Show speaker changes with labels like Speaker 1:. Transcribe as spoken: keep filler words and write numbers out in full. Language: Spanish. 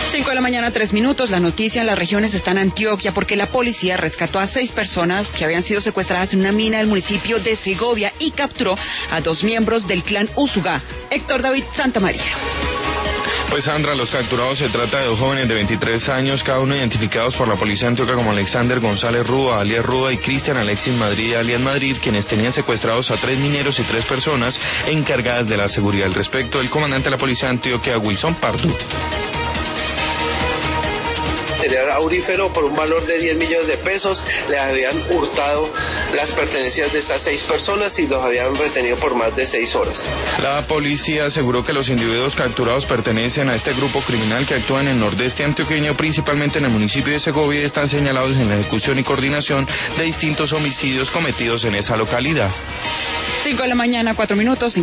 Speaker 1: Cinco de la mañana, tres minutos. La noticia en las regiones está en Antioquia porque la policía rescató a seis personas que habían sido secuestradas en una mina del municipio de Segovia y capturó a dos miembros del clan Usuga. Héctor David Santamaría.
Speaker 2: Pues Sandra, los capturados se trata de dos jóvenes de veintitrés años, cada uno identificados por la policía antioquia como Alexander González Rúa, alias Rúa, y Cristian Alexis Madrid, alias Madrid, quienes tenían secuestrados a tres mineros y tres personas encargadas de la seguridad. Al respecto, el comandante de la policía antioquia, Wilson Pardo.
Speaker 3: Material aurífero por un valor de diez millones de pesos, les habían hurtado las pertenencias de estas seis personas y los habían retenido por más de seis horas.
Speaker 2: La policía aseguró que los individuos capturados pertenecen a este grupo criminal que actúa en el nordeste antioqueño, principalmente en el municipio de Segovia, y están señalados en la ejecución y coordinación de distintos homicidios cometidos en esa localidad.
Speaker 1: Cinco de la mañana, cuatro minutos.